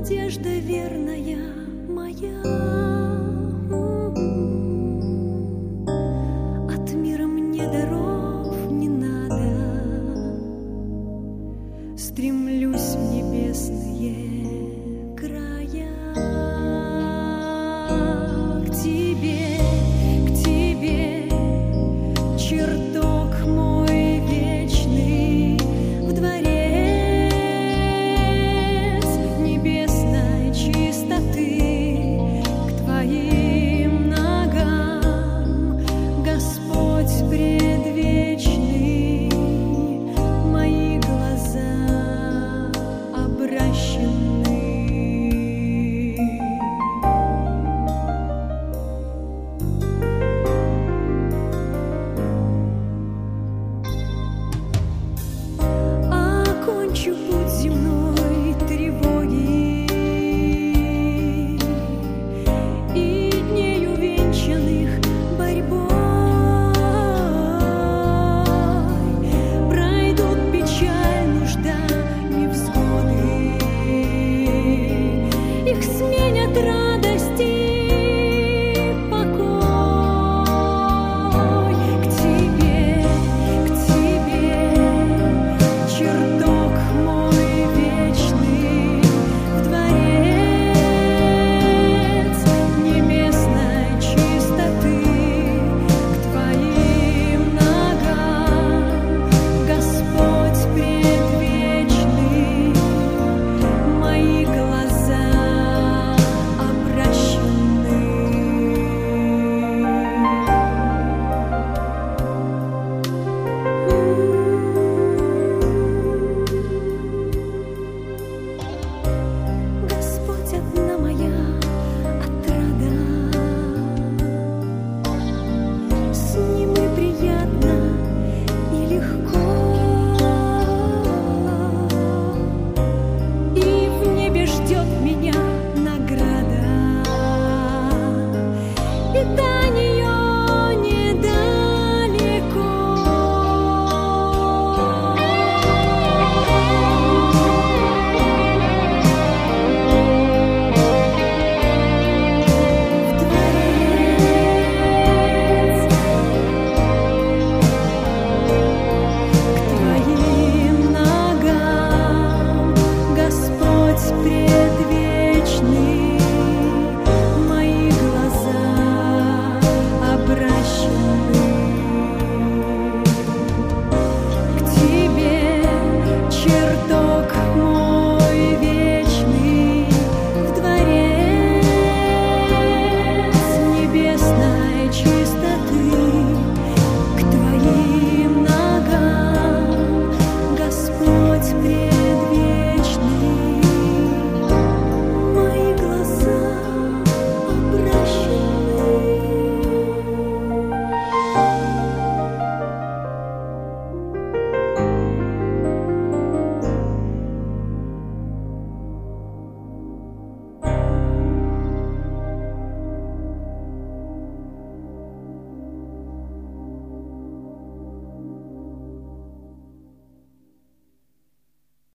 надежда верная моя. От мира мне даров не надо, стремлюсь в небесные края. К тебе, чертог мой вечный, в дворец небесной чистоты, к твоим ногам, Господь предвечный, мои глаза обращены. Окончу путь земной тревоги и дней увенчанных борьбой. Пройдут печаль, нужда, невзгоды, их сменят радости, покой. К тебе, чертог мой вечный, в дворец небесной чистоты, к твоим ногам, Господь предвечный, мои глаза обращены. Господь одна моя отрада, с Ним и приятно, и легко, и в небе ждет меня награда, и до нее недалеко. К твоим ногам, Господь предвечный, мои глаза обращены. К тебе, чертог мой вечный, в дворец небесной чистоты, к твоим ногам, Господь предвечный.